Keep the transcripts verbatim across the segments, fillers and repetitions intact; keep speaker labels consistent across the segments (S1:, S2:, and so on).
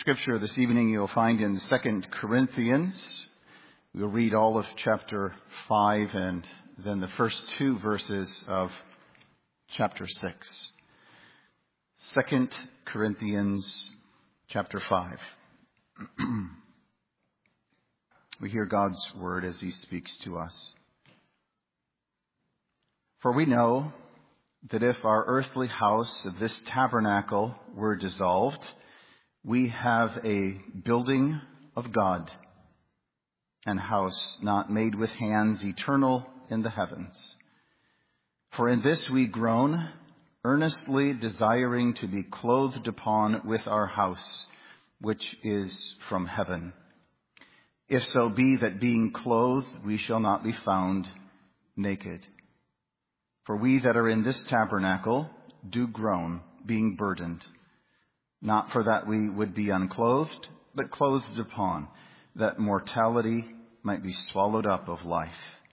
S1: Scripture this evening you'll find in Second Corinthians. We'll read all of chapter five and then the first two verses of chapter six. Second Corinthians chapter five. We hear God's word as he speaks to us. For we know that if our earthly house of this tabernacle were dissolved, we have a building of God, an house not made with hands, eternal in the heavens. For in this we groan, earnestly desiring to be clothed upon with our house, which is from heaven. If so be that being clothed we shall not be found naked. For we that are in this tabernacle do groan, being burdened, not for that we would be unclothed, but clothed upon, that mortality might be swallowed up of life.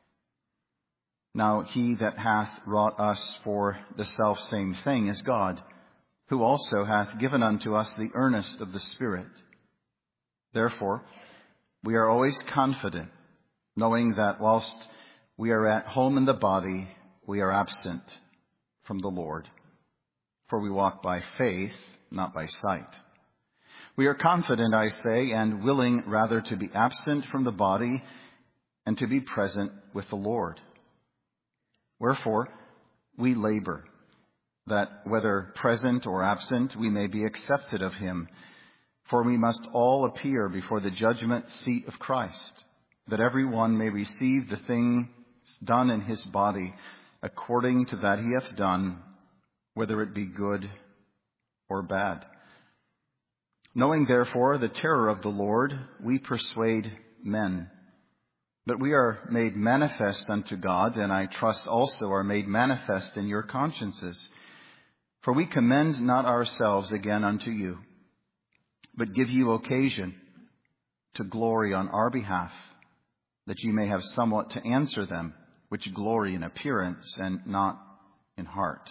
S1: Now he that hath wrought us for the selfsame thing is God, who also hath given unto us the earnest of the Spirit. Therefore, we are always confident, knowing that whilst we are at home in the body, we are absent from the Lord. For we walk by faith, not by sight. We are confident, I say, and willing rather to be absent from the body and to be present with the Lord. Wherefore, we labor, that whether present or absent, we may be accepted of him. For we must all appear before the judgment seat of Christ, that every one may receive the things done in his body, according to that he hath done, whether it be good or bad. Knowing therefore the terror of the Lord, we persuade men. But we are made manifest unto God, and I trust also are made manifest in your consciences. For we commend not ourselves again unto you, but give you occasion to glory on our behalf, that ye may have somewhat to answer them, which glory in appearance and not in heart.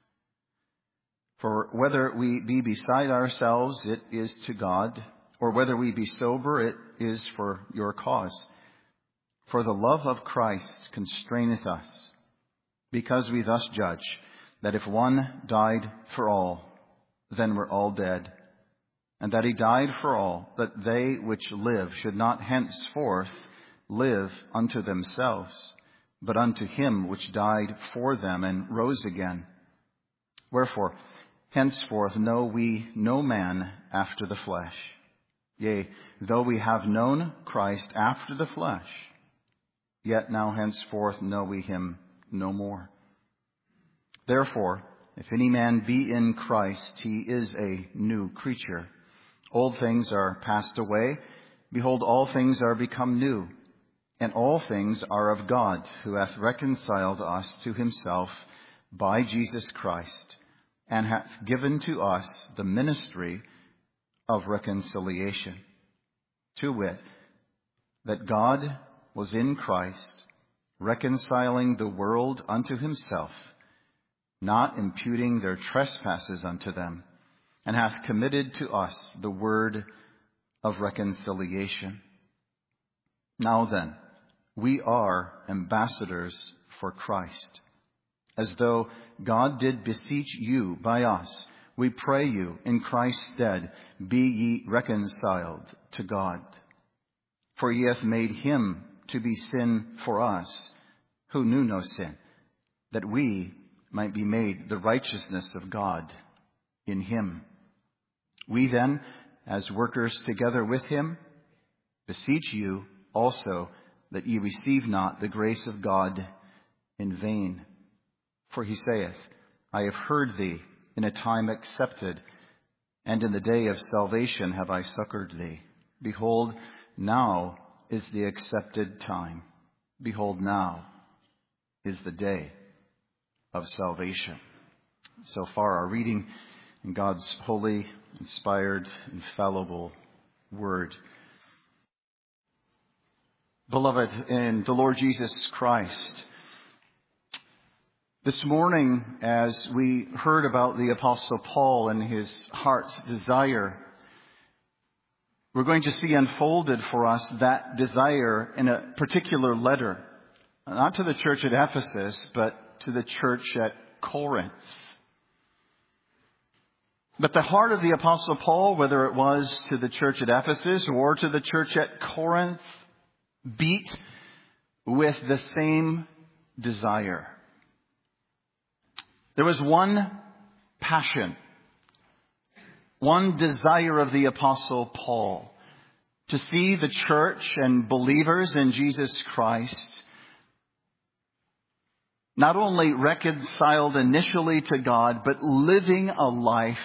S1: For whether we be beside ourselves, it is to God, or whether we be sober, it is for your cause. For the love of Christ constraineth us, because we thus judge, that if one died for all, then we're all dead, and that he died for all, that they which live should not henceforth live unto themselves, but unto him which died for them and rose again. Wherefore, henceforth know we no man after the flesh. Yea, though we have known Christ after the flesh, yet now henceforth know we him no more. Therefore, if any man be in Christ, he is a new creature. Old things are passed away. Behold, all things are become new. And all things are of God, who hath reconciled us to himself by Jesus Christ, and hath given to us the ministry of reconciliation. To wit, that God was in Christ, reconciling the world unto himself, not imputing their trespasses unto them, and hath committed to us the word of reconciliation. Now then, we are ambassadors for Christ. As though God did beseech you by us, we pray you in Christ's stead, be ye reconciled to God. For he hath made him to be sin for us, who knew no sin, that we might be made the righteousness of God in him. We then, as workers together with him, beseech you also that ye receive not the grace of God in vain. For he saith, I have heard thee in a time accepted, and in the day of salvation have I succored thee. Behold, now is the accepted time. Behold, now is the day of salvation. So far, our reading in God's holy, inspired, infallible word. Beloved in the Lord Jesus Christ, this morning, as we heard about the Apostle Paul and his heart's desire we're going to see unfolded for us that desire in a particular letter. Not to the church at Ephesus, but to the church at Corinth. But the heart of the Apostle Paul, whether it was to the church at Ephesus or to the church at Corinth, beat with the same desire. There was one passion, one desire of the Apostle Paul, to see the church and believers in Jesus Christ not only reconciled initially to God, but living a life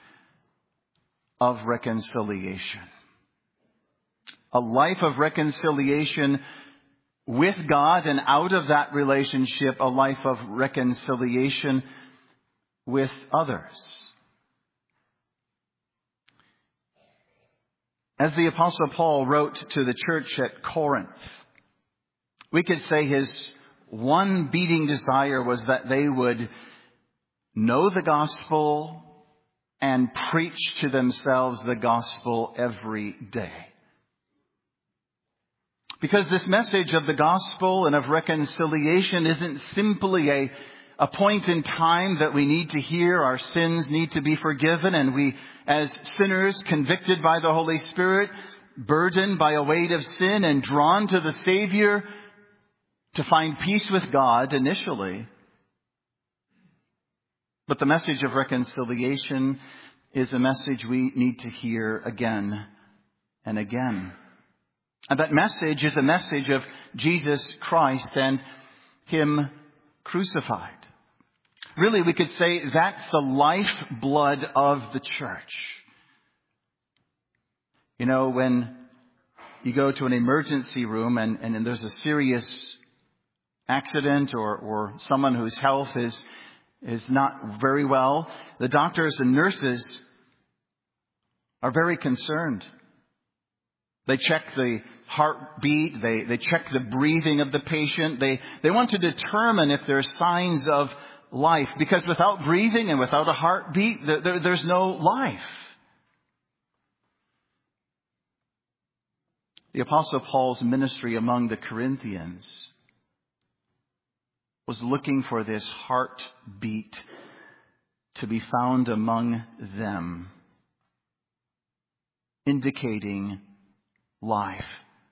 S1: of reconciliation. A life of reconciliation with God, and out of that relationship, a life of reconciliation with others. As the Apostle Paul wrote to the church at Corinth, we could say his one beating desire was that they would know the gospel and preach to themselves the gospel every day. Because this message of the gospel and of reconciliation isn't simply a, a point in time that we need to hear our sins need to be forgiven, and we, as sinners convicted by the Holy Spirit, burdened by a weight of sin and drawn to the Savior to find peace with God initially. But the message of reconciliation is a message we need to hear again and again. And that message is a message of Jesus Christ and Him crucified. Really, we could say that's the lifeblood of the church. You know, when you go to an emergency room and, and there's a serious accident or, or someone whose health is is not very well, the doctors and nurses are very concerned. They check the heartbeat, they, they check the breathing of the patient. They, they want to determine if there are signs of life, because without breathing and without a heartbeat, there, there's no life. The Apostle Paul's ministry among the Corinthians was looking for this heartbeat to be found among them, indicating life.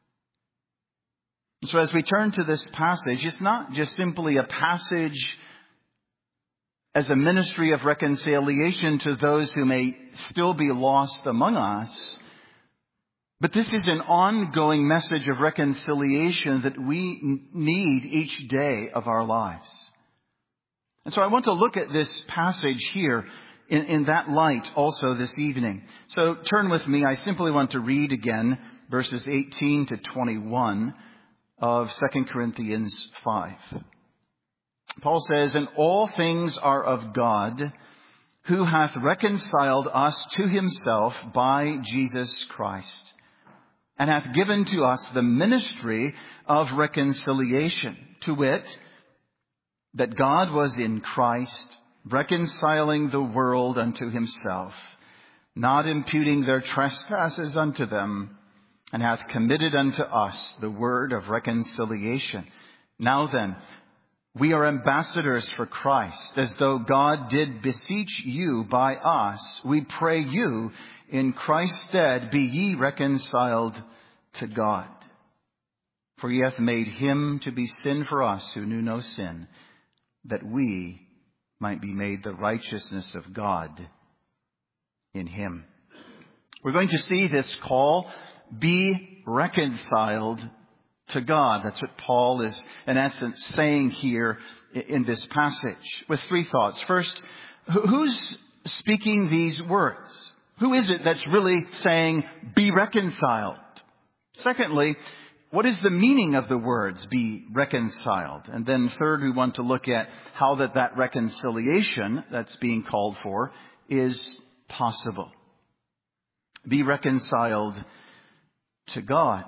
S1: So as we turn to this passage, it's not just simply a passage as a ministry of reconciliation to those who may still be lost among us, but this is an ongoing message of reconciliation that we need each day of our lives. And so I want to look at this passage here in, in that light also this evening. So turn with me. I simply want to read again verses eighteen to twenty-one of Second Corinthians five. Paul says, "And all things are of God, who hath reconciled us to Himself by Jesus Christ, and hath given to us the ministry of reconciliation, to wit, that God was in Christ, reconciling the world unto Himself, not imputing their trespasses unto them, and hath committed unto us the word of reconciliation. Now then, we are ambassadors for Christ, as though God did beseech you by us. We pray you, in Christ's stead, be ye reconciled to God. For He hath made Him to be sin for us who knew no sin, that we might be made the righteousness of God in Him." We're going to see this call, be reconciled to God. That's what Paul is, in essence, saying here in this passage, with three thoughts. First, who's speaking these words? Who is it that's really saying, be reconciled? Secondly, what is the meaning of the words, be reconciled? And then third, we want to look at how that, that reconciliation that's being called for is possible. Be reconciled to God.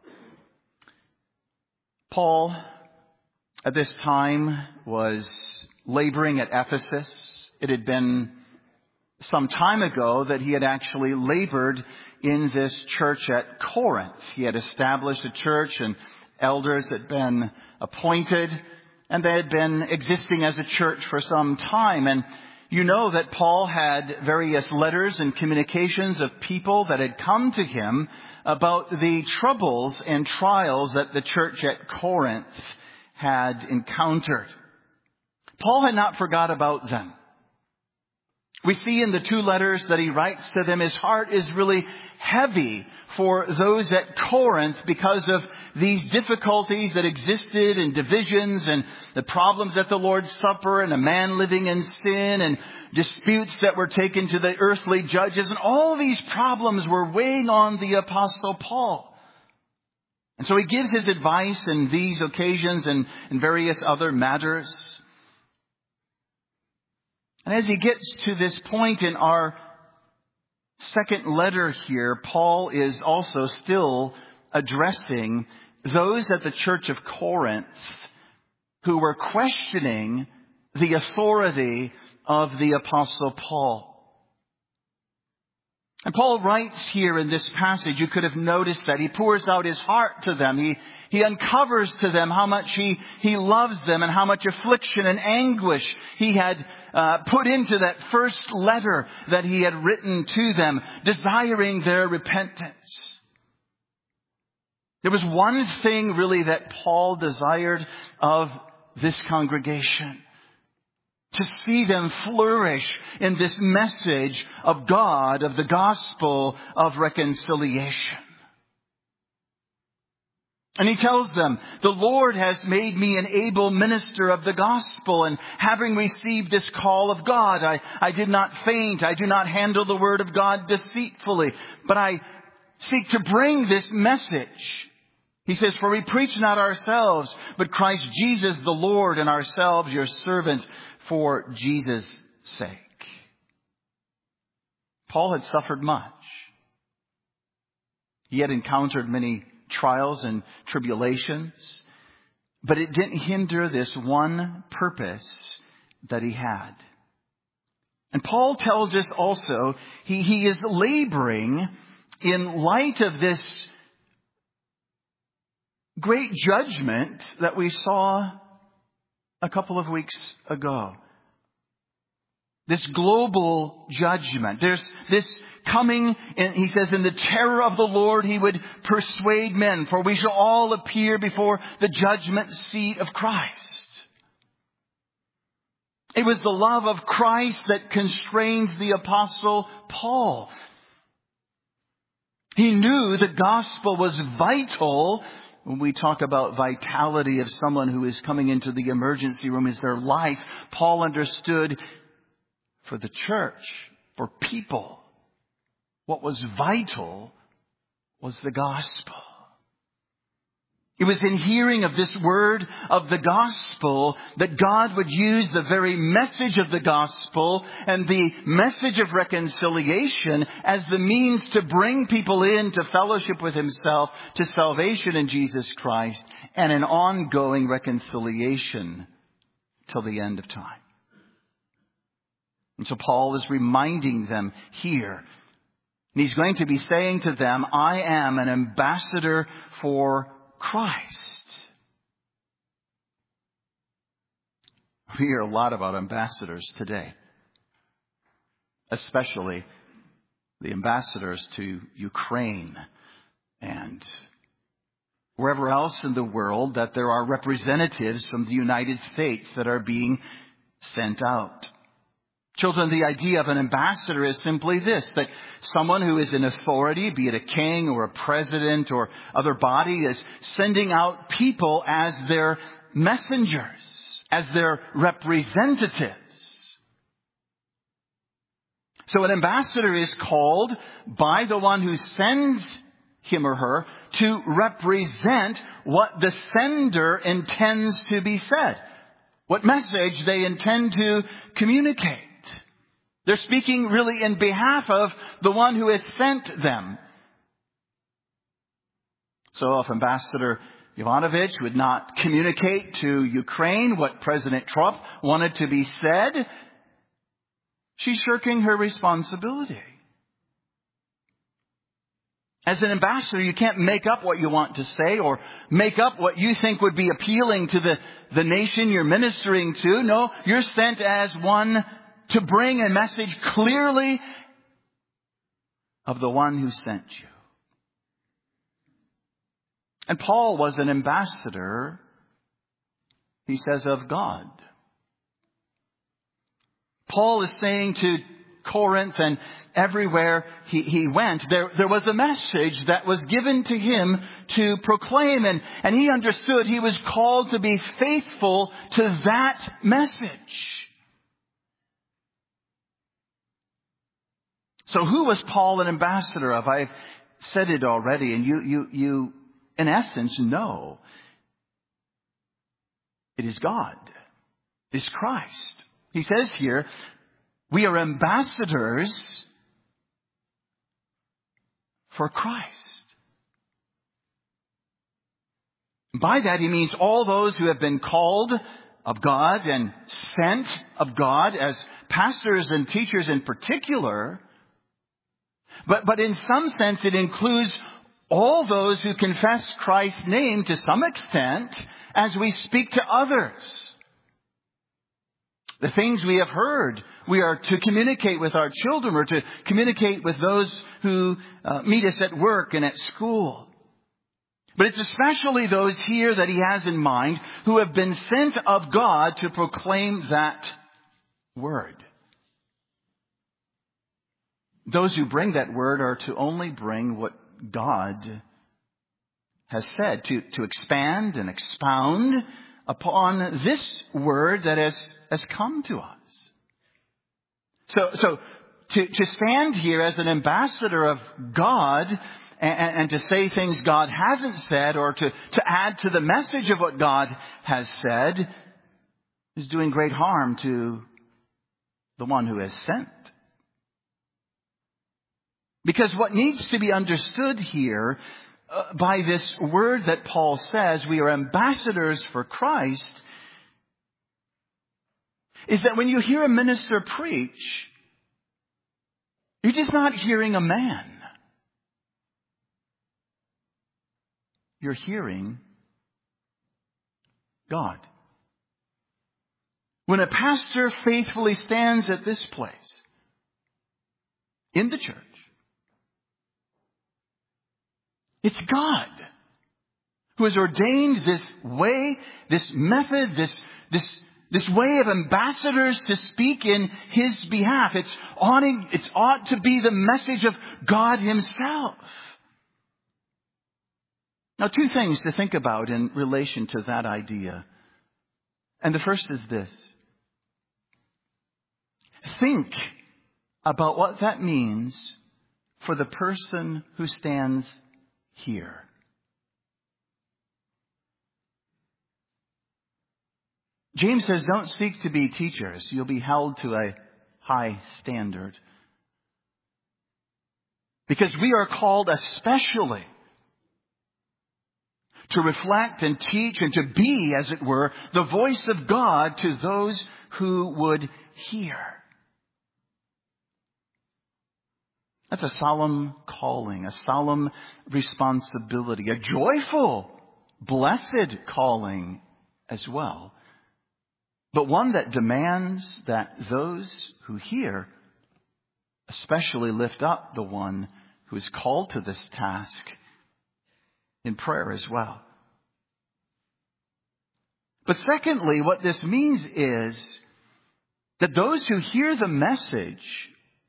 S1: Paul, at this time, was laboring at Ephesus. It had been some time ago that he had actually labored in this church at Corinth. He had established a church and elders had been appointed, and they had been existing as a church for some time. And you know that Paul had various letters and communications of people that had come to him about the troubles and trials that the church at Corinth had encountered. Paul had not forgot about them. We see in the two letters that he writes to them, his heart is really heavy for those at Corinth because of these difficulties that existed and divisions and the problems at the Lord's Supper and a man living in sin and disputes that were taken to the earthly judges. And all these problems were weighing on the Apostle Paul. And so he gives his advice in these occasions and in various other matters. And as he gets to this point in our second letter here, Paul is also still addressing those at the church of Corinth who were questioning the authority of the Apostle Paul. And Paul writes here in this passage, you could have noticed that he pours out his heart to them. He, he uncovers to them how much he, he loves them and how much affliction and anguish he had uh, put into that first letter that he had written to them, desiring their repentance. There was one thing really that Paul desired of this congregation: to see them flourish in this message of God, of the gospel of reconciliation. And he tells them, the Lord has made me an able minister of the gospel, and having received this call of God, I, I did not faint. I do not handle the word of God deceitfully, but I seek to bring this message. He says, for we preach not ourselves, but Christ Jesus the Lord, and ourselves your servants for Jesus' sake. Paul had suffered much. He had encountered many trials and tribulations, but it didn't hinder this one purpose that he had. And Paul tells us also he, he is laboring in light of this great judgment that we saw a couple of weeks ago. This global judgment. There's this coming, and he says, in the terror of the Lord he would persuade men, for we shall all appear before the judgment seat of Christ. It was the love of Christ that constrains the Apostle Paul. He knew the gospel was vital. When we talk about vitality of someone who is coming into the emergency room, is their life, Paul understood for the church, for people, what was vital was the gospel. It was in hearing of this word of the gospel that God would use the very message of the gospel and the message of reconciliation as the means to bring people into fellowship with himself, to salvation in Jesus Christ, and an ongoing reconciliation till the end of time. And so Paul is reminding them here. And he's going to be saying to them, I am an ambassador for Christ. We hear a lot about ambassadors today, especially the ambassadors to Ukraine and wherever else in the world that there are representatives from the United States that are being sent out. Children, the idea of an ambassador is simply this, that someone who is in authority, be it a king or a president or other body, is sending out people as their messengers, as their representatives. So an ambassador is called by the one who sends him or her to represent what the sender intends to be said, what message they intend to communicate. They're speaking really in behalf of the one who has sent them. So if Ambassador Yovanovitch would not communicate to Ukraine what President Trump wanted to be said, She's shirking her responsibility. As an ambassador, you can't make up what you want to say or make up what you think would be appealing to the, the nation you're ministering to. No, you're sent as one to bring a message clearly of the one who sent you. And Paul was an ambassador, he says, of God. Paul is saying to Corinth and everywhere he, he went, there, there was a message that was given to him to proclaim. And, and he understood he was called to be faithful to that message. So who was Paul an ambassador of? I've said it already, and you, you, you, in essence, know. It is God. It is Christ. He says here, we are ambassadors for Christ. By that he means all those who have been called of God and sent of God as pastors and teachers in particular. But, but in some sense it includes all those who confess Christ's name to some extent as we speak to others. The things we have heard, we are to communicate with our children or to communicate with those who uh, meet us at work and at school. But it's especially those here that he has in mind who have been sent of God to proclaim that word. Those who bring that word are to only bring what God has said, to, to expand and expound upon this word that has, has come to us. So, so to, to stand here as an ambassador of God and, and to say things God hasn't said or to, to add to the message of what God has said is doing great harm to the one who has sent. Because what needs to be understood here uh, by this word that Paul says, we are ambassadors for Christ, is that when you hear a minister preach, you're just not hearing a man. You're hearing God. When a pastor faithfully stands at this place, in the church, it's God who has ordained this way, this method, this, this, this way of ambassadors to speak in His behalf. It's ought, it's ought to be the message of God Himself. Now, two things to think about in relation to that idea. And the first is this. Think about what that means for the person who stands here. James says, don't seek to be teachers. You'll be held to a high standard. Because we are called especially to reflect and teach and to be, as it were, the voice of God to those who would hear. That's a solemn calling, a solemn responsibility, a joyful, blessed calling as well. But one that demands that those who hear especially lift up the one who is called to this task in prayer as well. But secondly, what this means is that those who hear the message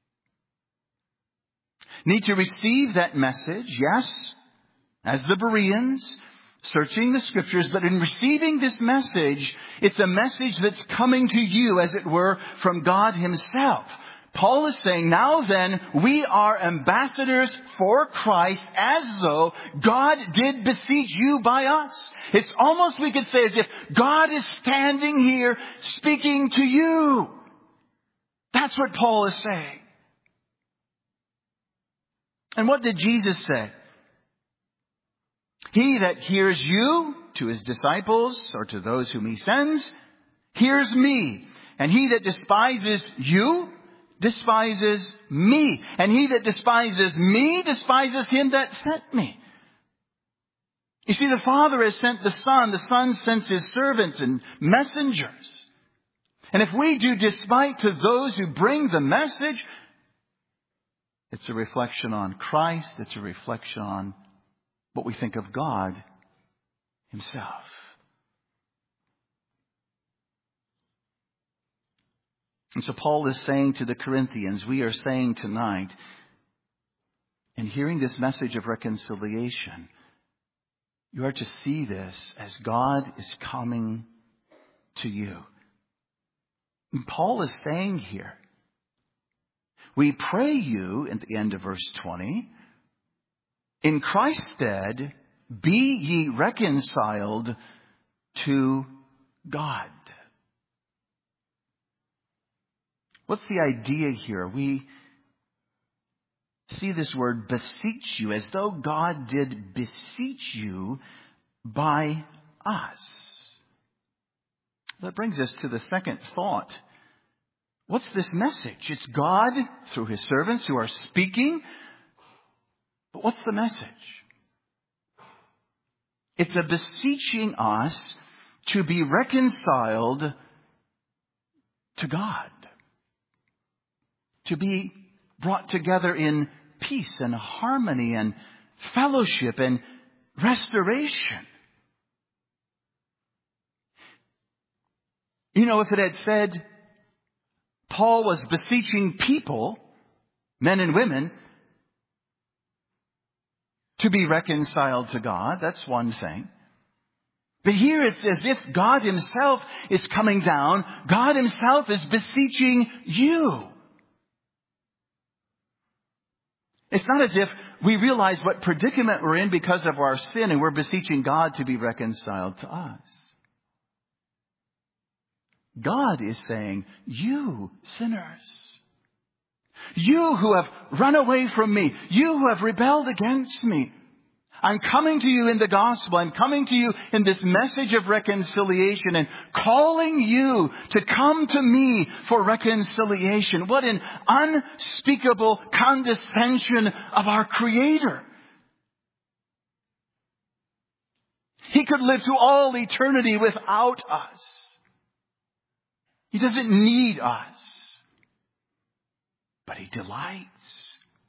S1: need to receive that message, yes, as the Bereans, searching the Scriptures, but in receiving this message, it's a message that's coming to you, as it were, from God Himself. Paul is saying, now then, we are ambassadors for Christ as though God did beseech you by us. It's almost, we could say, as if God is standing here speaking to you. That's what Paul is saying. And what did Jesus say? He that hears you, to His disciples or to those whom He sends, hears me. And he that despises you, despises me. And he that despises me despises him that sent me. You see, the Father has sent the Son. The Son sends His servants and messengers. And if we do despite to those who bring the message, it's a reflection on Christ. It's a reflection on what we think of God Himself. And so Paul is saying to the Corinthians, we are saying tonight, in hearing this message of reconciliation, you are to see this as God is coming to you. And Paul is saying here, we pray you, at the end of verse twenty, in Christ's stead, be ye reconciled to God. What's the idea here? We see this word beseech you, as though God did beseech you by us. That brings us to the second thought. What's this message? It's God through His servants who are speaking. But what's the message? It's a beseeching us to be reconciled to God. To be brought together in peace and harmony and fellowship and restoration. You know, if it had said Paul was beseeching people, men and women, to be reconciled to God, that's one thing. But here it's as if God Himself is coming down. God Himself is beseeching you. It's not as if we realize what predicament we're in because of our sin and we're beseeching God to be reconciled to us. God is saying, you sinners, you who have run away from me, you who have rebelled against me, I'm coming to you in the gospel. I'm coming to you in this message of reconciliation and calling you to come to me for reconciliation. What an unspeakable condescension of our Creator. He could live to all eternity without us. He doesn't need us. But He delights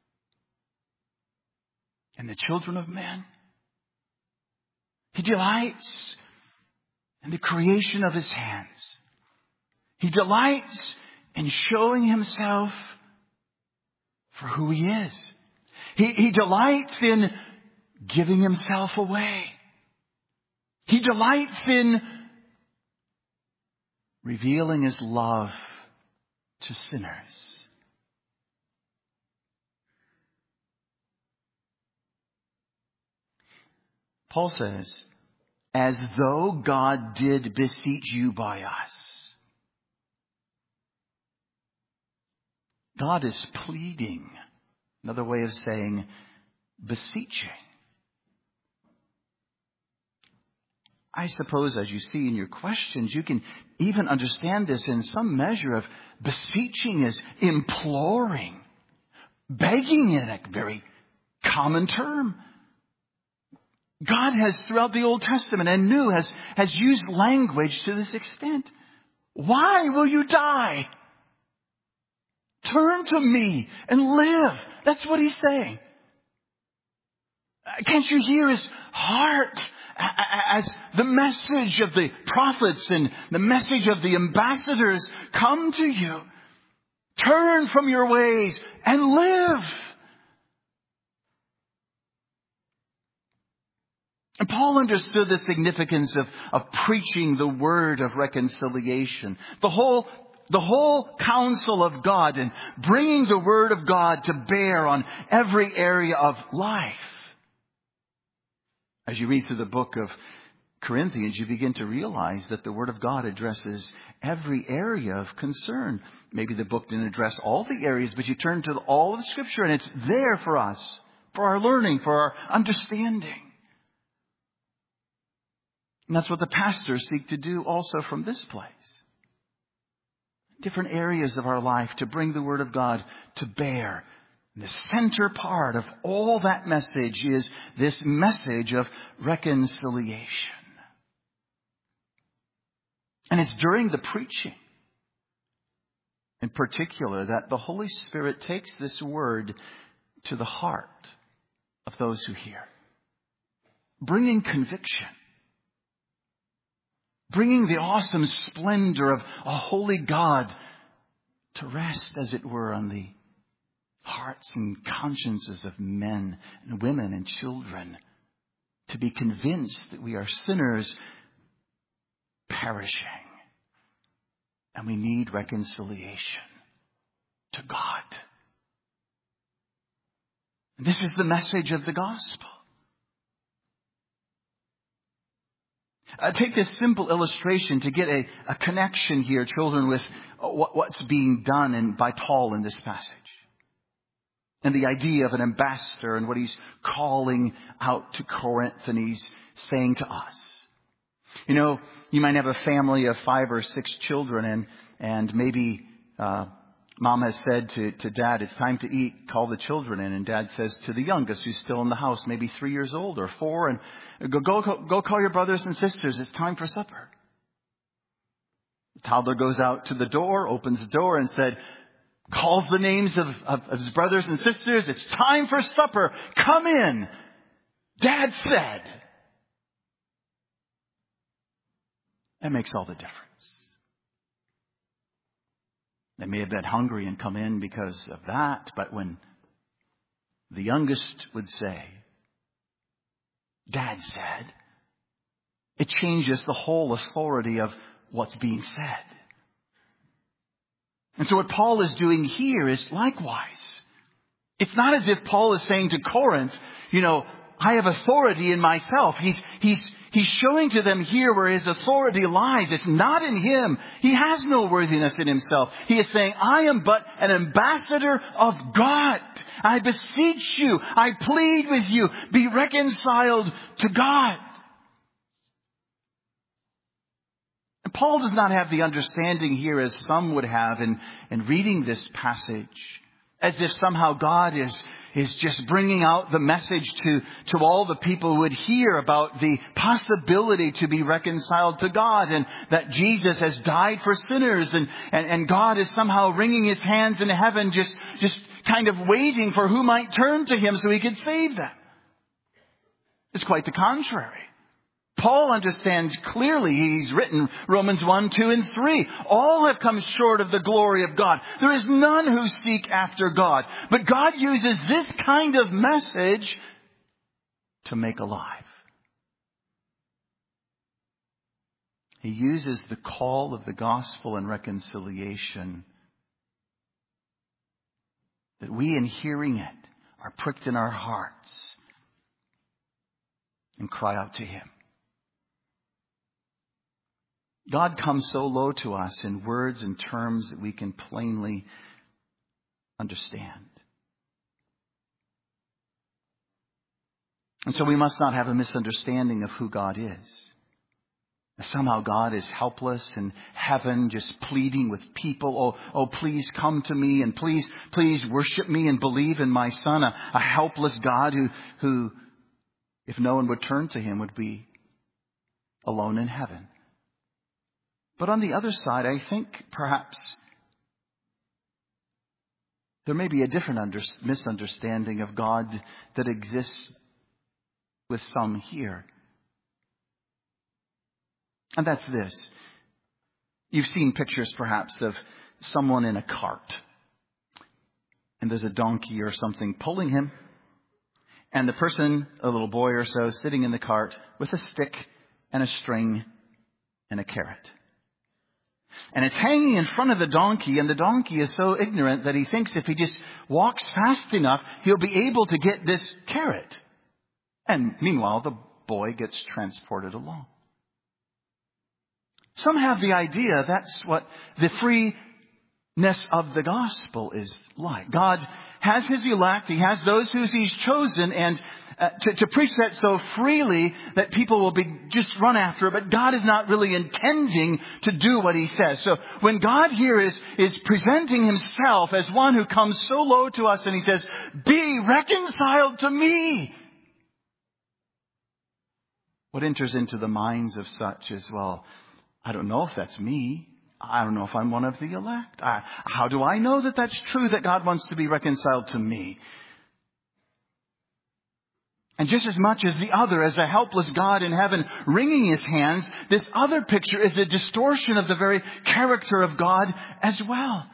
S1: in the children of men. He delights in the creation of His hands. He delights in showing Himself for who He is. He, he delights in giving Himself away. He delights in revealing His love to sinners. Paul says, as though God did beseech you by us. God is pleading. Another way of saying beseeching. I suppose as you see in your questions, you can even understand this in some measure of beseeching is imploring. Begging in a very common term. God has, throughout the Old Testament and New, has, has used language to this extent. Why will you die? Turn to me and live. That's what He's saying. Can't you hear His heart as the message of the prophets and the message of the ambassadors come to you? Turn from your ways and live. And Paul understood the significance of, of preaching the word of reconciliation. The whole, the whole counsel of God and bringing the word of God to bear on every area of life. As you read through the book of Corinthians, you begin to realize that the word of God addresses every area of concern. Maybe the book didn't address all the areas, but you turn to all of the Scripture and it's there for us, for our learning, for our understanding. And that's what the pastors seek to do also from this place. different areas of our life to bring the Word of God to bear. And the center part of all that message is this message of reconciliation. And it's during the preaching, in particular, that the Holy Spirit takes this Word to the heart of those who hear, bringing conviction, bringing the awesome splendor of a holy God to rest, as it were, on the hearts and consciences of men and women and children, to be convinced that we are sinners perishing and we need reconciliation to God. This is the message of the gospel. Uh, take this simple illustration to get a, a connection here, children, with what, what's being done in, by Paul in this passage. And the idea of an ambassador and what he's calling out to Corinth and he's saying to us. You know, you might have a family of five or six children and, and maybe uh, Mom has said to, to Dad, it's time to eat, call the children in. And Dad says to the youngest, who's still in the house, maybe three years old or four, and go, go, go call your brothers and sisters. It's time for supper. The toddler goes out to the door, opens the door and said, calls the names of, of, of his brothers and sisters. It's time for supper. Come in. Dad said. That makes all the difference. They may have been hungry and come in because of that, but when the youngest would say, Dad said, it changes the whole authority of what's being said. And so what Paul is doing here is likewise. It's not as if Paul is saying to Corinth, you know, I have authority in myself. He's, he's, He's showing to them here where his authority lies. It's not in him. He has no worthiness in himself. He is saying, I am but an ambassador of God. I beseech you. I plead with you. Be reconciled to God. And Paul does not have the understanding here as some would have in, in reading this passage, as if somehow God is is just bringing out the message to, to all the people who would hear about the possibility to be reconciled to God, and that Jesus has died for sinners, and, and, and God is somehow wringing his hands in heaven, just, just kind of waiting for who might turn to him so he could save them. It's quite the contrary. Paul understands clearly. He's written Romans one, two, and three. All have come short of the glory of God. There is none who seek after God. But God uses this kind of message to make alive. He uses the call of the gospel and reconciliation, that we, in hearing it, are pricked in our hearts and cry out to him. God comes so low to us in words and terms that we can plainly understand. And so we must not have a misunderstanding of who God is. Somehow God is helpless in heaven, just pleading with people. Oh, oh, please come to me and please, please worship me and believe in my Son. A, a helpless God who, who, if no one would turn to him, would be alone in heaven. But on the other side, I think perhaps there may be a different under, misunderstanding of God that exists with some here. And that's this. You've seen pictures perhaps of someone in a cart, and there's a donkey or something pulling him, and the person, a little boy or so, sitting in the cart with a stick and a string and a carrot. And it's hanging in front of the donkey, and the donkey is so ignorant that he thinks if he just walks fast enough, he'll be able to get this carrot. And meanwhile, the boy gets transported along. Some have the idea that's what the freeness of the gospel is like. God has his elect. He has those who he's chosen. And Uh, to, to preach that so freely that people will be just run after it, but God is not really intending to do what He says. So when God here is, is presenting Himself as one who comes so low to us and He says, be reconciled to me. What enters into the minds of such is, well, I don't know if that's me. I don't know if I'm one of the elect. I, how do I know that that's true, that God wants to be reconciled to me? And just as much as the other, as a helpless God in heaven wringing His hands, this other picture is a distortion of the very character of God as well.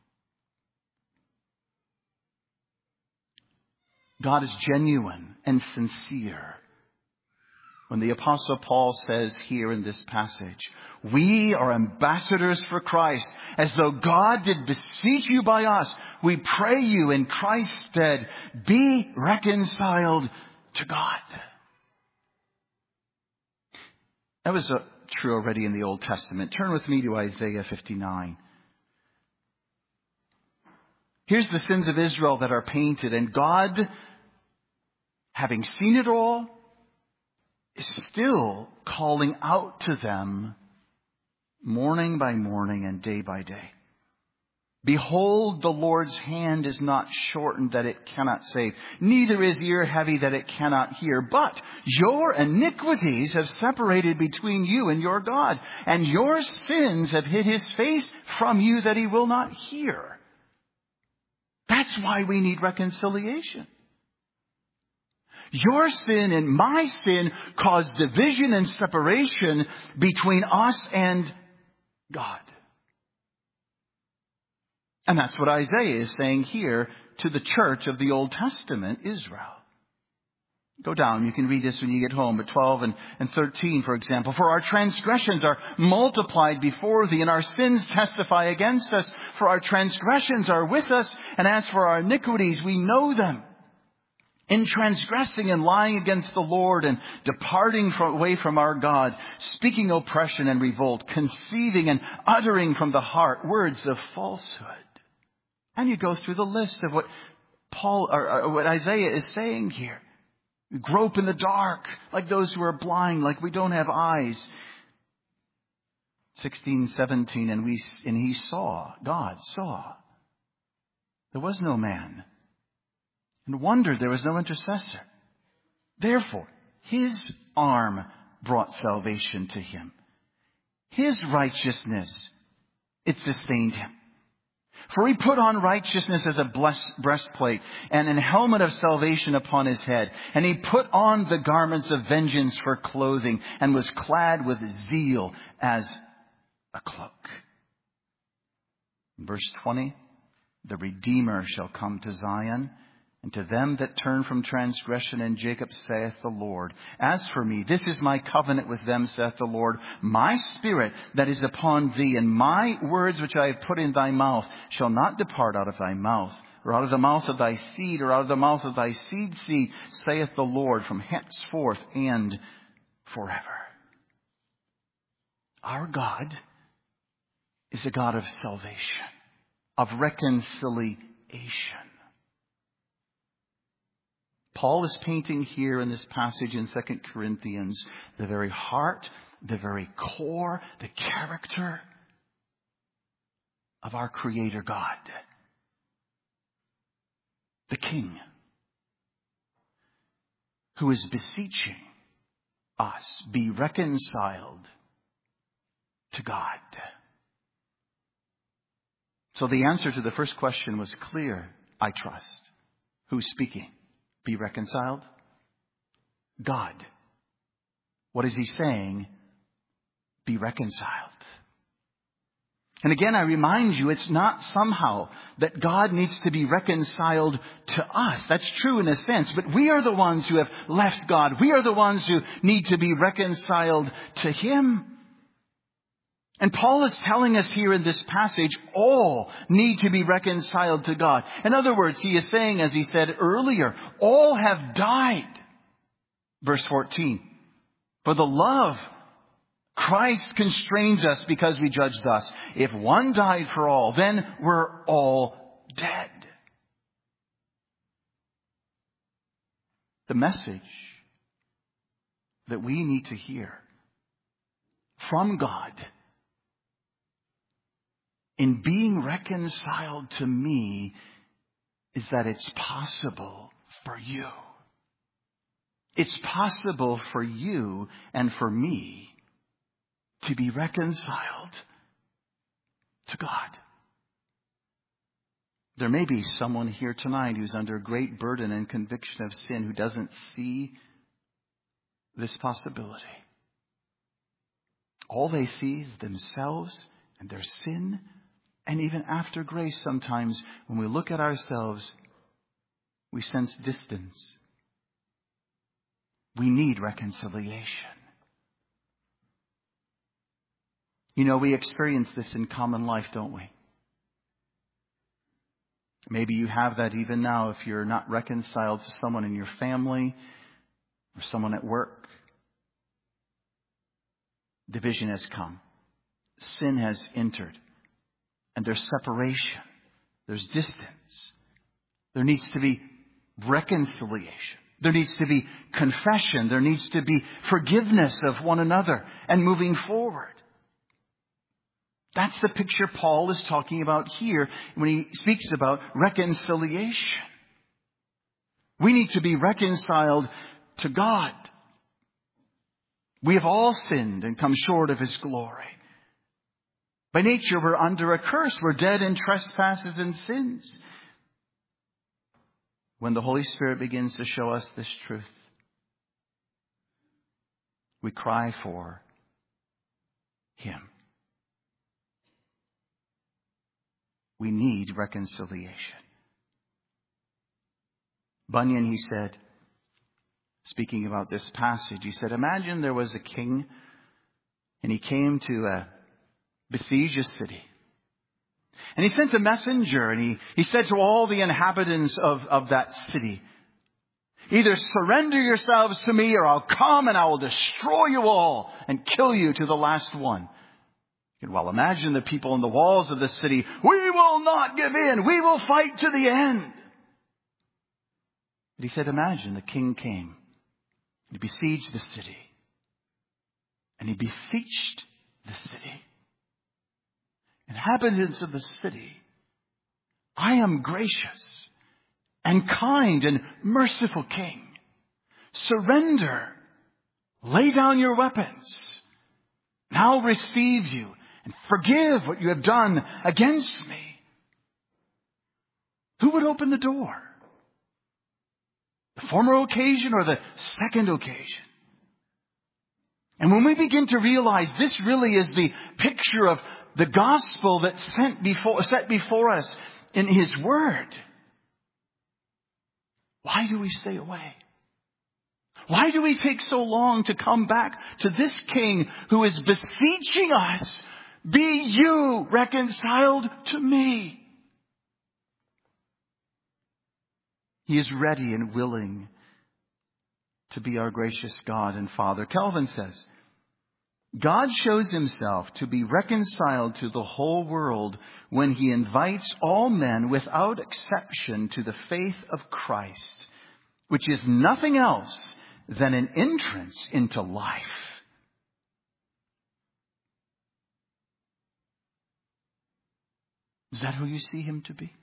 S1: God is genuine and sincere. When the Apostle Paul says here in this passage, we are ambassadors for Christ, as though God did beseech you by us, we pray you in Christ's stead, be reconciled to God. That was uh, true already in the Old Testament. Turn with me to Isaiah fifty-nine. Here's the sins of Israel that are painted, and God, having seen it all, is still calling out to them morning by morning and day by day. Behold, the Lord's hand is not shortened that it cannot save, neither is ear heavy that it cannot hear. But your iniquities have separated between you and your God, and your sins have hid His face from you that He will not hear. That's why we need reconciliation. Your sin and my sin cause division and separation between us and God. And that's what Isaiah is saying here to the church of the Old Testament, Israel. Go down. You can read this when you get home at twelve and, and thirteen, for example. For our transgressions are multiplied before Thee, and our sins testify against us. For our transgressions are with us, and as for our iniquities, we know them. In transgressing and lying against the Lord and departing from, away from our God, speaking oppression and revolt, conceiving and uttering from the heart words of falsehood. And you go through the list of what Paul or, or what Isaiah is saying here. We grope in the dark like those who are blind, like we don't have eyes. sixteen, seventeen, and we and he saw, God saw. There was no man. And wondered there was no intercessor. Therefore, His arm brought salvation to him. His righteousness, it sustained him. For He put on righteousness as a breastplate and an helmet of salvation upon His head. And He put on the garments of vengeance for clothing and was clad with zeal as a cloak. Verse twenty, the Redeemer shall come to Zion, and to them that turn from transgression in Jacob, saith the Lord. As for me, this is my covenant with them, saith the Lord. My spirit that is upon thee, and my words which I have put in thy mouth, shall not depart out of thy mouth, or out of the mouth of thy seed, or out of the mouth of thy seed's seed, saith the Lord, from henceforth and forever. Our God is a God of salvation, of reconciliation. Paul is painting here in this passage in Second Corinthians the very heart, the very core, the character of our Creator God, the King, who is beseeching us, be reconciled to God. So the answer to the first question was clear, I trust. Who's speaking? Be reconciled? God. What is He saying? Be reconciled. And again, I remind you, it's not somehow that God needs to be reconciled to us. That's true in a sense, but we are the ones who have left God. We are the ones who need to be reconciled to Him. And Paul is telling us here in this passage, all need to be reconciled to God. In other words, he is saying, as he said earlier, all have died. Verse fourteen. For the love Christ constrains us because we judge thus. If one died for all, then we're all dead. the message that we need to hear from God in being reconciled to me is that it's possible for you. It's possible for you and for me to be reconciled to God. There may be someone here tonight who's under great burden and conviction of sin who doesn't see this possibility. All they see is themselves and their sin. And even after grace, sometimes when we look at ourselves, we sense distance. We need reconciliation. You know, we experience this in common life, don't we? Maybe you have that even now if you're not reconciled to someone in your family or someone at work. Division has come. Sin has entered. And there's separation. There's distance. There needs to be reconciliation. There needs to be confession. There needs to be forgiveness of one another and moving forward. That's the picture Paul is talking about here when he speaks about reconciliation. We need to be reconciled to God. We have all sinned and come short of His glory. By nature, we're under a curse. We're dead in trespasses and sins. When the Holy Spirit begins to show us this truth, we cry for Him. We need reconciliation. Bunyan, he said, speaking about this passage, he said, imagine there was a king and he came to a besiege a city. And he sent a messenger and he, he said to all the inhabitants of, of that city, either surrender yourselves to me or I'll come and I will destroy you all and kill you to the last one. You can well imagine the people in the walls of the city, we will not give in. We will fight to the end. But he said, imagine the king came. He besieged the city. And he besieged the city. Inhabitants of the city, I am gracious and kind and merciful king. Surrender. Lay down your weapons. And I'll receive you and forgive what you have done against me. Who would open the door? The former occasion or the second occasion? And when we begin to realize this really is the picture of the gospel that's sent before, set before us in His Word, why do we stay away? Why do we take so long to come back to this King who is beseeching us, be you reconciled to me? He is ready and willing to be our gracious God and Father. Calvin says, God shows Himself to be reconciled to the whole world when He invites all men without exception to the faith of Christ, which is nothing else than an entrance into life. Is that who you see Him to be?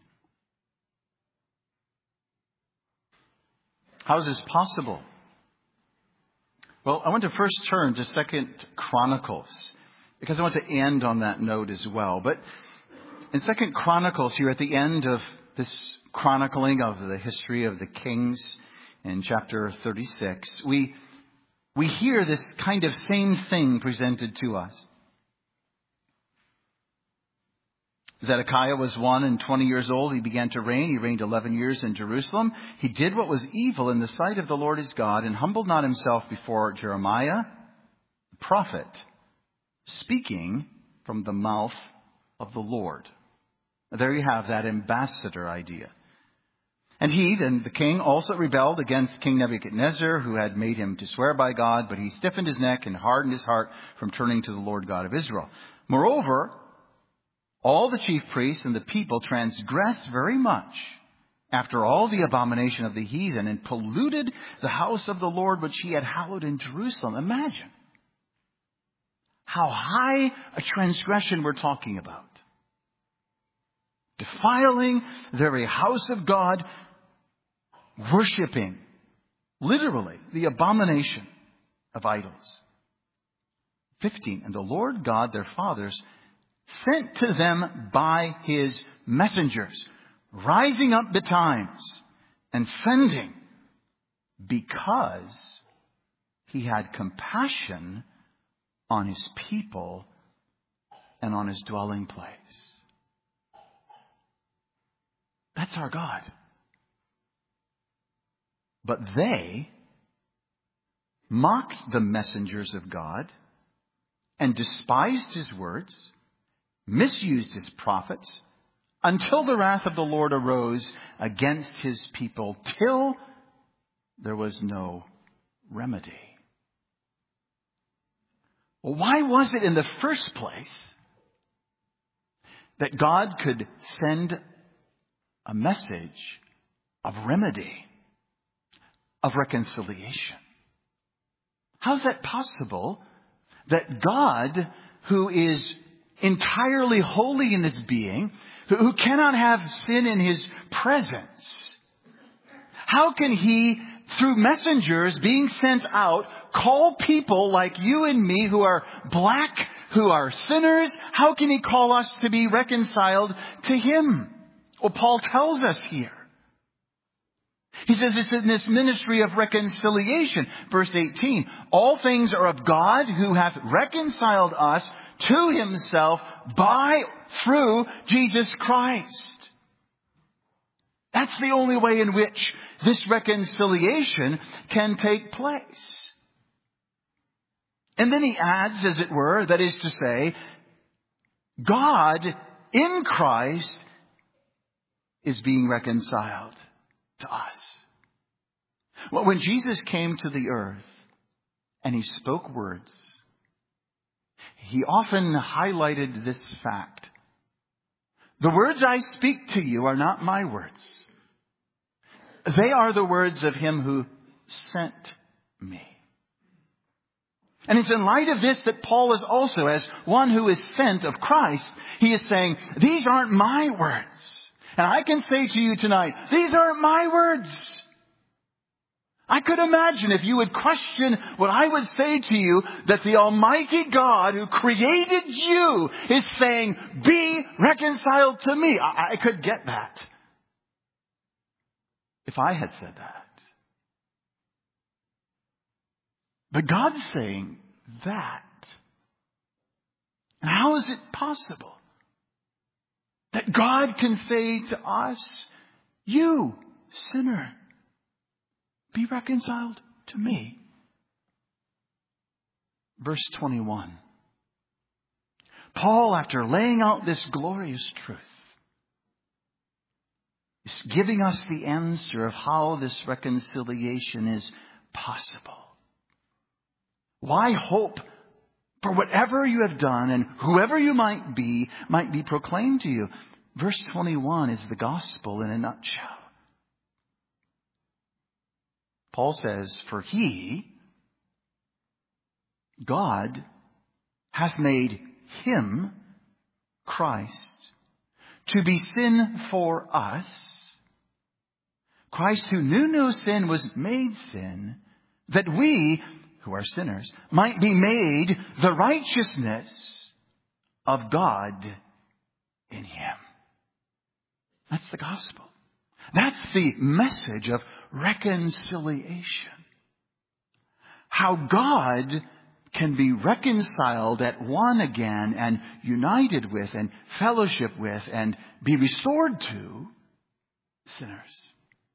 S1: How is this possible? Well, I want to first turn to Second Chronicles, because I want to end on that note as well. But in Second Chronicles, here at the end of this chronicling of the history of the kings in chapter thirty-six, we we hear this kind of same thing presented to us. Zedekiah was one and twenty years old. He began to reign. He reigned eleven years in Jerusalem. He did what was evil in the sight of the Lord his God and humbled not himself before Jeremiah, the prophet, speaking from the mouth of the Lord. There you have that ambassador idea. And he, and the king, also rebelled against King Nebuchadnezzar, who had made him to swear by God, but he stiffened his neck and hardened his heart from turning to the Lord God of Israel. Moreover, all the chief priests and the people transgressed very much after all the abomination of the heathen, and polluted the house of the Lord which he had hallowed in Jerusalem. Imagine how high a transgression we're talking about. Defiling the very house of God, worshiping, literally, the abomination of idols. fifteen. And the Lord God, their fathers, sent to them by his messengers, rising up betimes and fending, because he had compassion on his people and on his dwelling place. That's our God. But they mocked the messengers of God and despised his words, misused his prophets, until the wrath of the Lord arose against his people, till there was no remedy. Well, why was it in the first place that God could send a message of remedy, of reconciliation? How's that possible that God, who is entirely holy in his being, who cannot have sin in his presence, how can he, through messengers being sent out, call people like you and me who are black, who are sinners? How can he call us to be reconciled to him? Well, Paul tells us here. He says it's in this ministry of reconciliation. Verse eighteen, all things are of God, who hath reconciled us to himself by, through Jesus Christ. That's the only way in which this reconciliation can take place. And then he adds, as it were, that is to say, God in Christ is being reconciled to us. Well, when Jesus came to the earth and he spoke words, he often highlighted this fact. The words I speak to you are not my words. They are the words of him who sent me. And it's in light of this that Paul is also, as one who is sent of Christ, he is saying, these aren't my words. And I can say to you tonight, these aren't my words. I could imagine if you would question what I would say to you, that the Almighty God who created you is saying, be reconciled to me. I, I could get that if I had said that. But God's saying that. And how is it possible that God can say to us, you, sinner, be reconciled to me? Verse twenty-one. Paul, after laying out this glorious truth, is giving us the answer of how this reconciliation is possible. Why hope for whatever you have done and whoever you might be might be proclaimed to you? Verse twenty-one is the gospel in a nutshell. Paul says, for he, God, hath made him, Christ, to be sin for us. Christ, who knew no sin, was made sin, that we, who are sinners, might be made the righteousness of God in him. That's the gospel. That's the message of reconciliation. How God can be reconciled at one again and united with and fellowship with and be restored to sinners.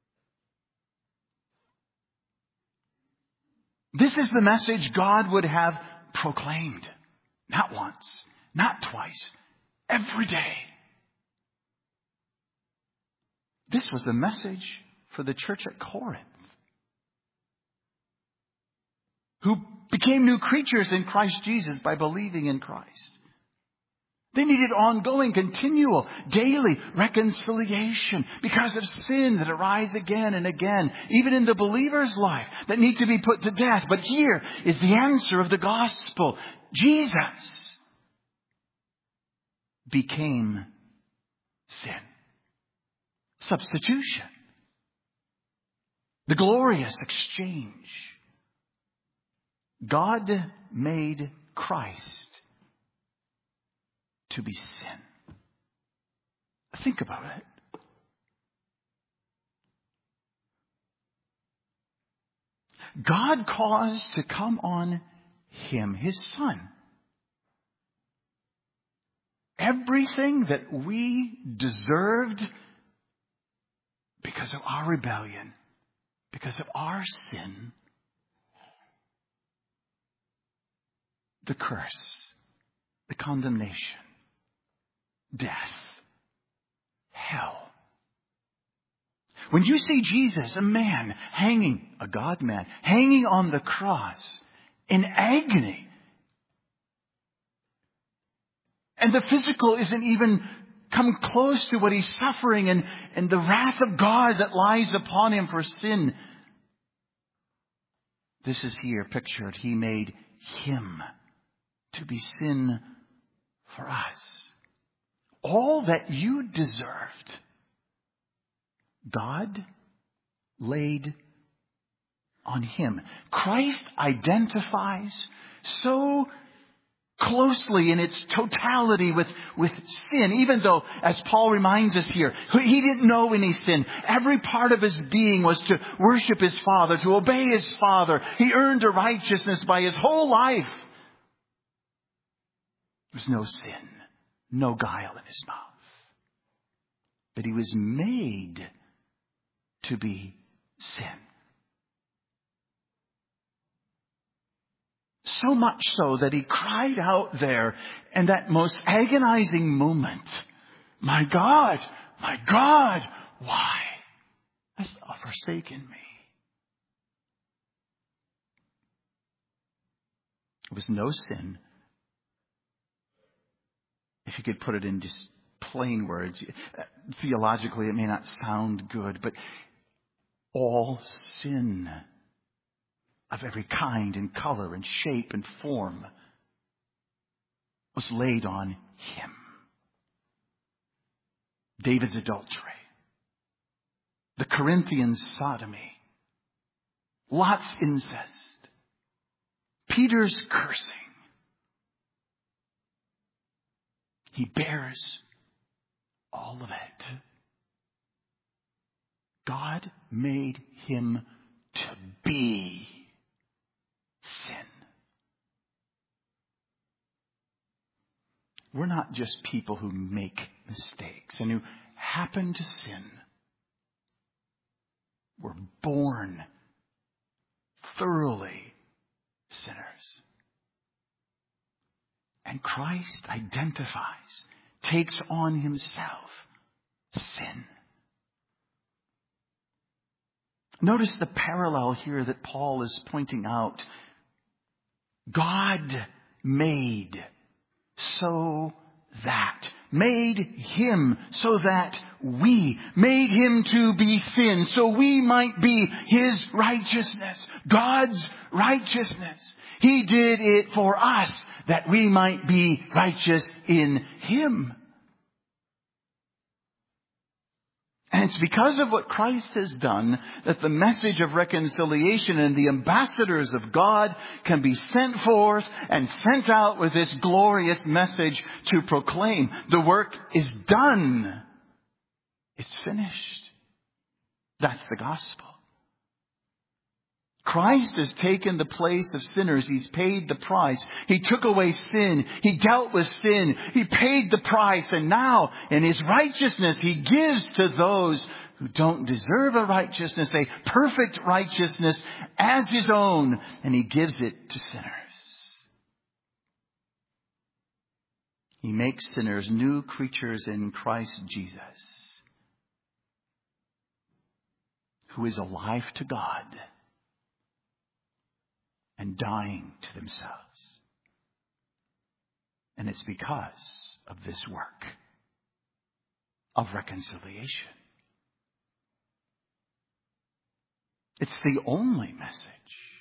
S1: This is the message God would have proclaimed. Not once, not twice, every day. This was a message for the church at Corinth, who became new creatures in Christ Jesus by believing in Christ. They needed ongoing, continual, daily reconciliation because of sin that arise again and again, even in the believer's life, that need to be put to death. But here is the answer of the gospel. Jesus became sin. Substitution. The glorious exchange. God made Christ to be sin. Think about it. God caused to come on Him, His Son, everything that we deserved because of our rebellion, because of our sin, the curse, the condemnation, death, hell. When you see Jesus, a man hanging, a God-man, hanging on the cross in agony, and the physical isn't even come close to what he's suffering, and, and the wrath of God that lies upon him for sin. This is here pictured. He made Him to be sin for us. All that you deserved, God laid on Him. Christ identifies so closely in its totality with, with sin, even though, as Paul reminds us here, He didn't know any sin. Every part of His being was to worship His Father, to obey His Father. He earned a righteousness by His whole life. There was no sin, no guile in His mouth. But He was made to be sin. So much so that He cried out there in that most agonizing moment, "My God, my God, why hast Thou forsaken me?" It was no sin. If you could put it in just plain words, theologically it may not sound good, but all sin of every kind and color and shape and form was laid on Him. David's adultery, the Corinthians' sodomy, Lot's incest, Peter's cursing. He bears all of it. God made Him to be sin. We're not just people who make mistakes and who happen to sin. We're born thoroughly sinners. And Christ identifies, takes on Himself sin. Notice the parallel here that Paul is pointing out. God made so that. Made Him so that we. Made Him to be sin so we might be His righteousness. God's righteousness. He did it for us that we might be righteous in Him. And it's because of what Christ has done that the message of reconciliation and the ambassadors of God can be sent forth and sent out with this glorious message to proclaim. The work is done. It's finished. That's the gospel. Christ has taken the place of sinners. He's paid the price. He took away sin. He dealt with sin. He paid the price. And now, in His righteousness, He gives to those who don't deserve a righteousness, a perfect righteousness as His own. And He gives it to sinners. He makes sinners new creatures in Christ Jesus, who is alive to God and dying to themselves. And it's because of this work of reconciliation. It's the only message.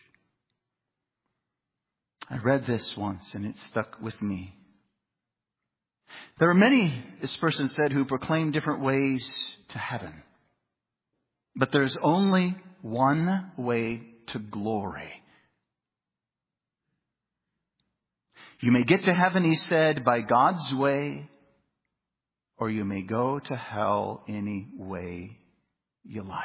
S1: I read this once and it stuck with me. There are many, this person said, who proclaim different ways to heaven. But there's only one way to glory. You may get to heaven, he said, by God's way, or you may go to hell any way you like.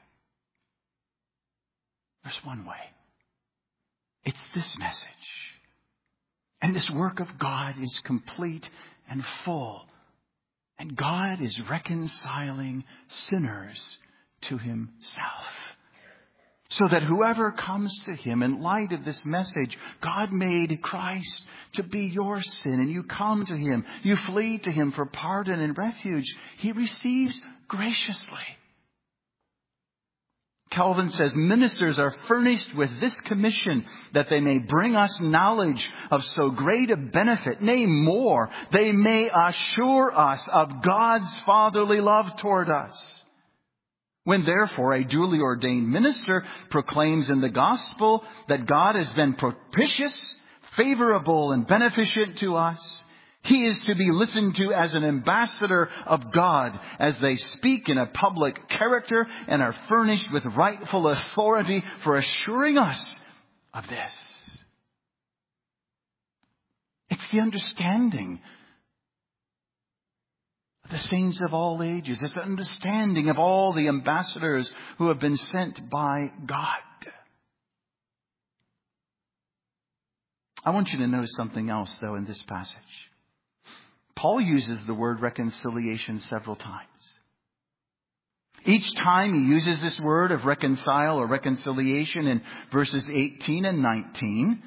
S1: There's one way. It's this message. And this work of God is complete and full. And God is reconciling sinners to himself. So that whoever comes to him in light of this message, God made Christ to be your sin. And you come to him. You flee to him for pardon and refuge. He receives graciously. Calvin says, ministers are furnished with this commission that they may bring us knowledge of so great a benefit. Nay, more, they may assure us of God's fatherly love toward us. When therefore a duly ordained minister proclaims in the gospel that God has been propitious, favorable, and beneficent to us, he is to be listened to as an ambassador of God as they speak in a public character and are furnished with rightful authority for assuring us of this. It's the understanding of the saints of all ages. It's the understanding of all the ambassadors who have been sent by God. I want you to notice something else, though, in this passage. Paul uses the word reconciliation several times. Each time he uses this word of reconcile or reconciliation in verses eighteen and nineteen,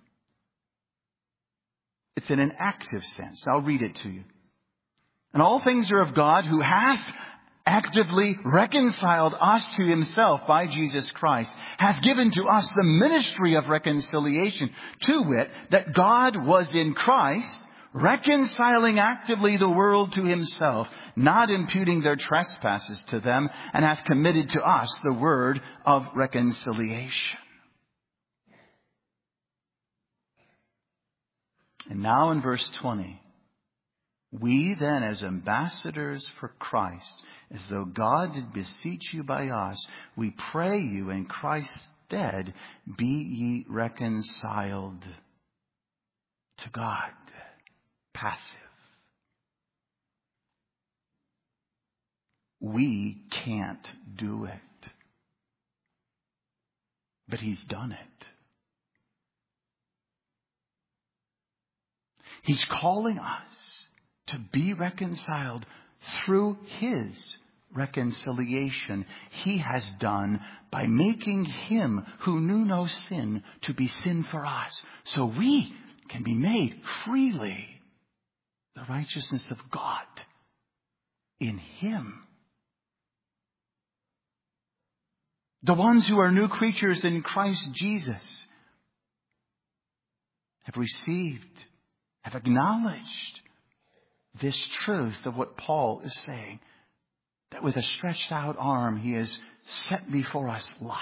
S1: it's in an active sense. I'll read it to you. And all things are of God, who hath actively reconciled us to himself by Jesus Christ, hath given to us the ministry of reconciliation, to wit, that God was in Christ, reconciling actively the world to himself, not imputing their trespasses to them, and hath committed to us the word of reconciliation. And now in verse twenty, we then as ambassadors for Christ, as though God did beseech you by us, we pray you in Christ's stead, be ye reconciled to God. Passive. We can't do it. But he's done it. He's calling us to be reconciled through his reconciliation he has done by making him who knew no sin to be sin for us, so we can be made freely the righteousness of God in him. The ones who are new creatures in Christ Jesus have received, have acknowledged this truth of what Paul is saying, that with a stretched out arm he has set before us life.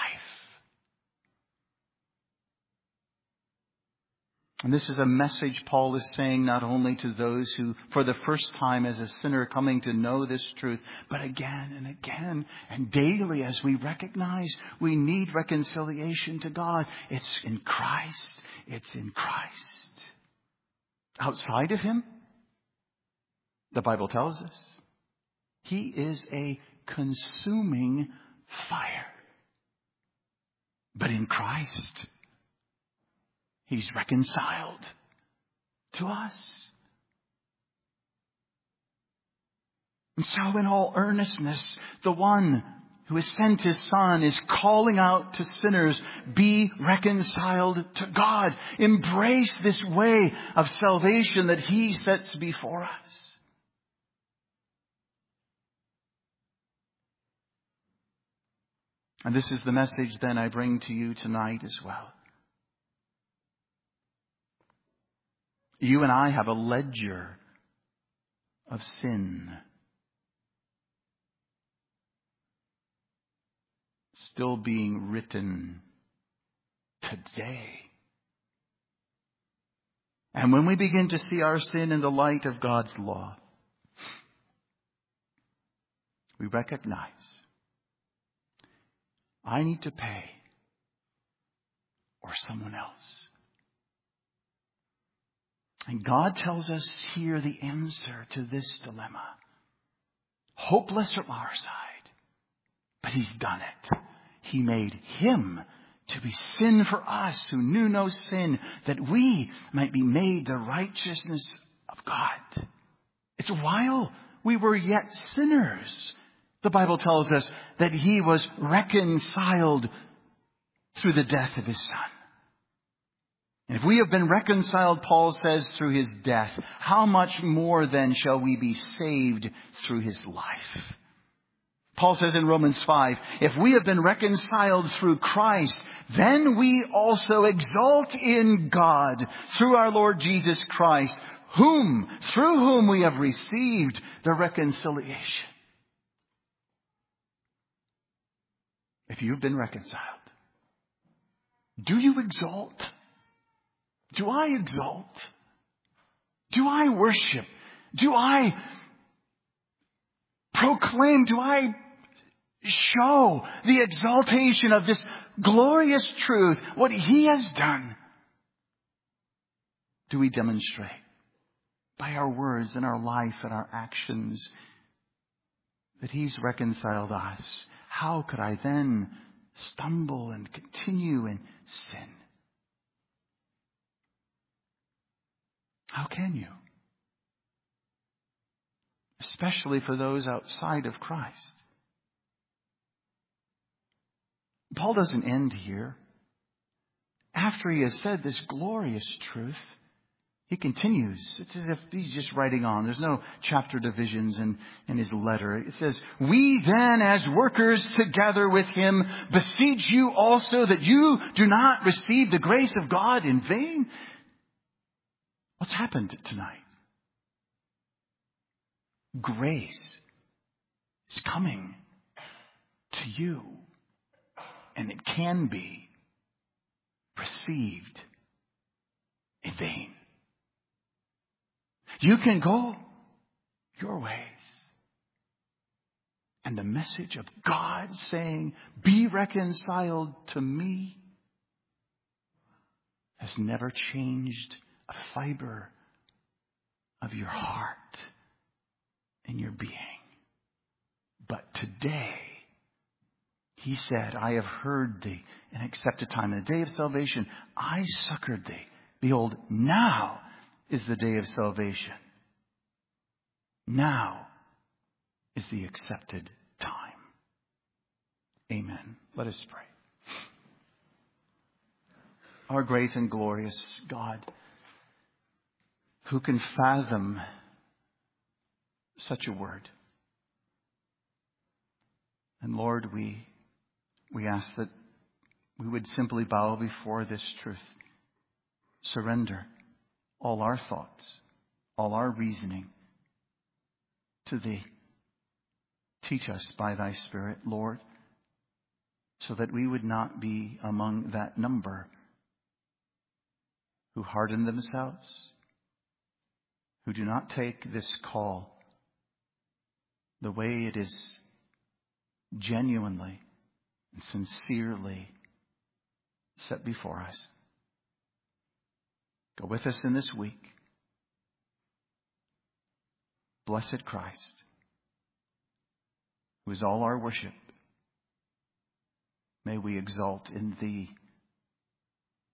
S1: And this is a message Paul is saying not only to those who, for the first time as a sinner, coming to know this truth, but again and again and daily as we recognize we need reconciliation to God. It's in Christ. It's in Christ. Outside of him, the Bible tells us, he is a consuming fire. But in Christ, he's reconciled to us. And so in all earnestness, the one who has sent his Son is calling out to sinners, be reconciled to God. Embrace this way of salvation that he sets before us. And this is the message then I bring to you tonight as well. You and I have a ledger of sin still being written today. And when we begin to see our sin in the light of God's law, we recognize I need to pay or someone else. And God tells us here the answer to this dilemma. Hopeless from our side, but He's done it. He made Him to be sin for us who knew no sin, that we might be made the righteousness of God. It's while we were yet sinners, the Bible tells us that He was reconciled through the death of His Son. And if we have been reconciled, Paul says, through His death, how much more then shall we be saved through His life? Paul says in Romans five, if we have been reconciled through Christ, then we also exult in God through our Lord Jesus Christ, whom, through whom we have received the reconciliation. If you've been reconciled, do you exult? Do I exult? Do I worship? Do I proclaim? Do I show the exaltation of this glorious truth, what He has done? Do we demonstrate by our words and our life and our actions that He's reconciled us? How could I then stumble and continue in sin? How can you? Especially for those outside of Christ. Paul doesn't end here. After he has said this glorious truth, he continues. It's as if he's just writing on. There's no chapter divisions in, in his letter. It says, we then as workers together with Him beseech you also that you do not receive the grace of God in vain. What's happened tonight? Grace is coming to you, and it can be received in vain. You can go your ways, and the message of God saying, be reconciled to me, has never changed a fiber of your heart and your being. But today, He said, I have heard thee and accepted time. In the day of salvation, I succored thee. Behold, now is the day of salvation. Now is the accepted time. Amen. Let us pray. Our great and glorious God, who can fathom such a word? And Lord, we we ask that we would simply bow before this truth, surrender all our thoughts, all our reasoning to Thee. Teach us by Thy Spirit, Lord, so that we would not be among that number who harden themselves, who do not take this call the way it is genuinely and sincerely set before us. Go with us in this week. Blessed Christ, who is all our worship, may we exalt in Thee